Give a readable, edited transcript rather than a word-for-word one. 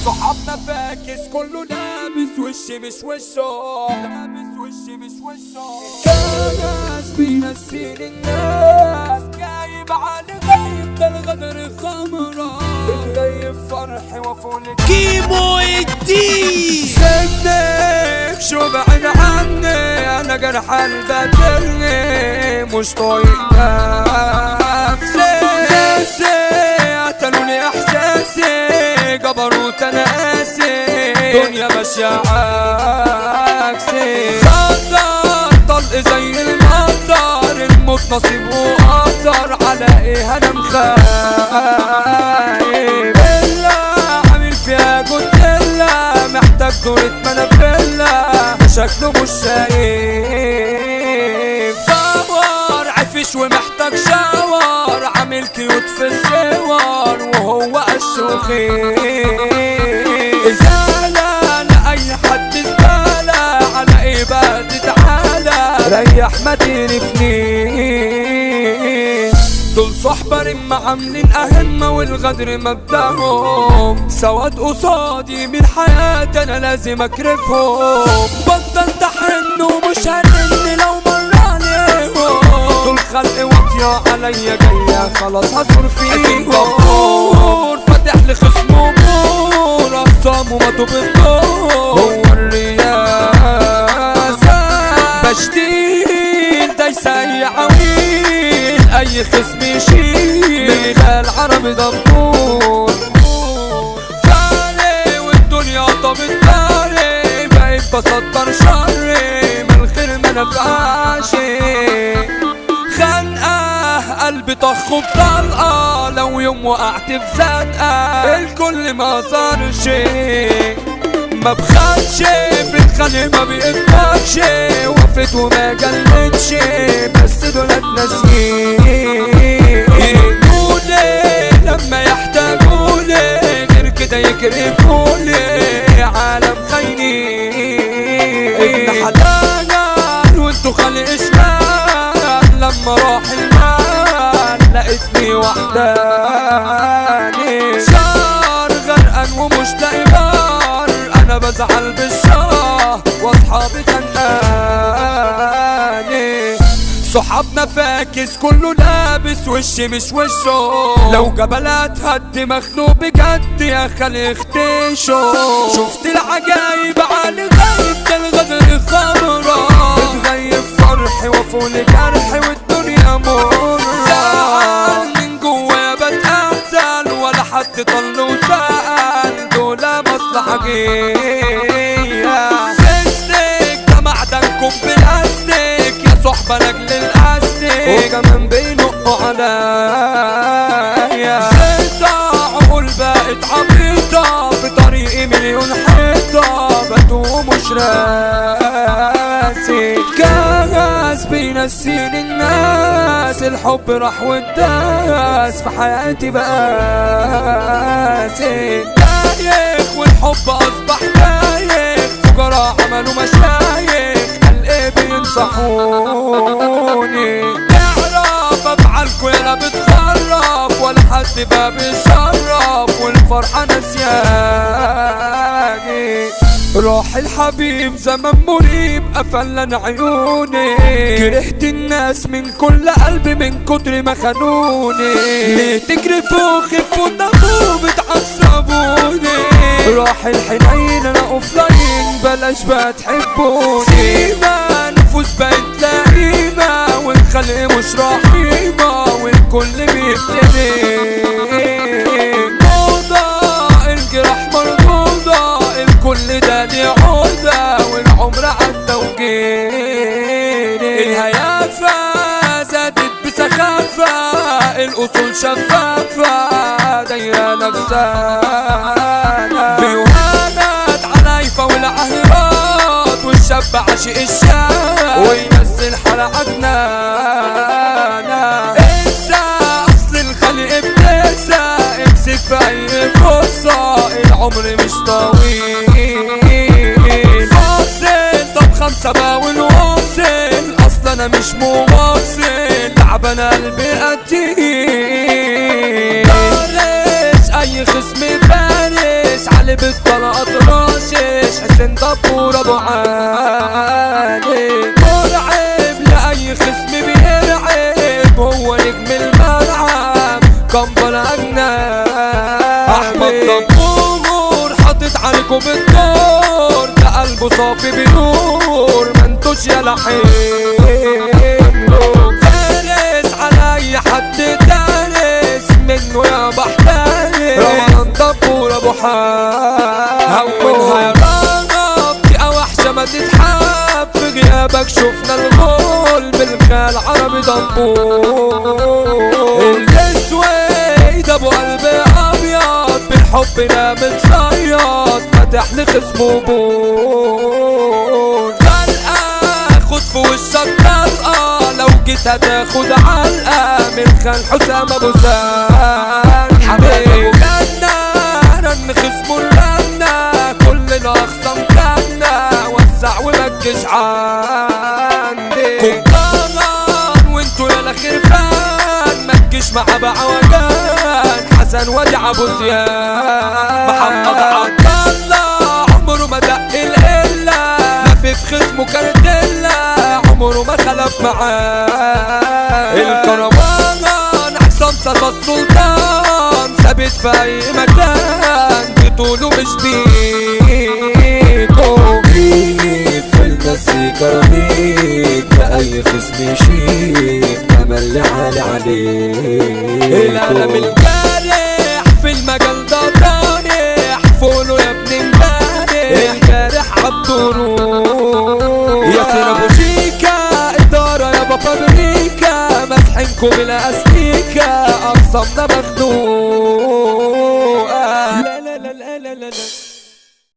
صحابنا فاكس كله لابس وشي مش وشه، لابس وشي مش وشه. كاس بينسين الناس جايب على غيب ده الغدر خمرة بتغيب فرحي وفولك كيمو الدين. سنك شو بعد عني انا جرح البدلني مش طايق نفسي قتلوني احساسي جبروت انا قاسي دنيا ماشية عكسي خطر طلق زي المطر الموت نصيب وقطر على ايه انا مخايف بالله عامل فيها جوتيلا محتاج دورة منافلة شكله مش شايف باور عفش ومحتاج شاور عامل كيوت في الصور وهو الشخيف إزالة لأي حد زبالة على ايه بقى تعالى ريح ما تقرفنيش دول صحبة رمة عاملين أهمة والغدر مبدأهم سواد قصادي من حياتي أنا لازم أكرفهم بطل تحن ومش هرن لو مر عليهم دول خلق واطية عليا جاية خلاص هصور فيهم دكتور فاتح لخصمه بور أقسامه ماتوا بالدور هو الرياسة بشتيل دايسة أي عويل أي خصم يشيل مثال عربي دبور سالي والدنيا طابت داري بقيت بسطر شري من الخير ما نفعش خنقة قلبي طخ بطلقة لو يوم وقعت في زنقة الكل ما صار شيء ما بخدش في الخلق ما بيقبلش وقفت وما جلتش بس دولت ناسيين يقولي لما يحتاجولي غير كده يكرفولي عالم خاينين ابن حلال وانتو خلق شمال لما راح المال لقيتني وحداني شار غرقان ومش لاقي بار انا بزعل بالشاه واصحابي خانقاني صحابنا فاكس كله لابس وشي مش وشه لو جبلات هد مخلوق بجد يا خلي اختيشه شفت العجايب على غايب ده الغدر خمرة بتغيب فرحي وفول جرحي والدنيا مرة زعل من جوايا بتقتل ولا حد طل وسأل دول مصلحة جاية فيستك ده معدنكم بلاستيك يا صحبة لاجل الاستيك وكمان بينقوا عليا زيطة عقول بقت عبيطة في طريقي مليون حيطة بتوه مش راسي كاس بينسين الناس الحب راح والداس في حياتي بقاسي دايخ والحب اصبح دايخ فقراء عملوا مشايخ قلقي بينصحوني تعرف افعالكوا يالا بتخرف ولا حد بقى بيشرف والفرحة نسياني روح الحبيب زمن مريب قفلن عيوني كرهت الناس من كل قلبي من كتر ما خانوني ليه تجرفوا خفوا النفو بتعصبوني روح الحنين انا اوفلاين بلاش بقى تحبوني سيما نفوس بقت لئيمة والخلق مش رحيمة والكل بيبتدي الجراح مرضوضة الكل ده ليه عودة والعمر عدى وجيني الهيافة زادت بسخافة الأصول شفافة دايرة نفسانا فيوهانات علايفة والعهرات والشاب عاشق الشاب ويمثل حلقتنا انسى أصل الخلق بتنسى امسك في أي فرصة العمر مش طويل فاصل طب 5 باول واصل اصلا انا مش مواصل تعبان قلبي قتيل فارس اي خصم فارس علي احمد دبور حاطط عليكم بالدور، ده قلبه صافي بنور ما انتوش يا لحين فارس على اي حد دارس منه يا بحتارس. رمضان دبور ابو هونها يا رب دي وحشة ما تتحب، في غيابك شفنا الغول بالخال عربي دبور. الاسود ابو قلب ابيض بالحب متصيد فتح لخصمه بول. خلقه خد في وشك طلقه لو جيت هتاخد علقه من خان حسام ابو سان. حبيبي جنة رن خصمه الرنة كلنا اخصم كنا وسع ومكش عندي كوكاغان وانتو يا الاخرفان مكش مع بعوجان حسن وديع ابو زياد. محمد عبد الله عمره ما دق القله لفف خصمه كارتيلا عمره ما خلف معاه. الكروان حسام صاصا السلطان ثابت في اي مكان بطوله مش بيكو في المزيكا رميك بأي خصم يشيك تملي عالي عليك. القلم الجارح في المجال ده طارح فولو يا ابن امبارح جارح عالطرق. ياسر ابو شيكا اداره يابا فابريكا مسحنكم بالاستيكا اقسامنا مخنوقه. لا لا لا لا لا لا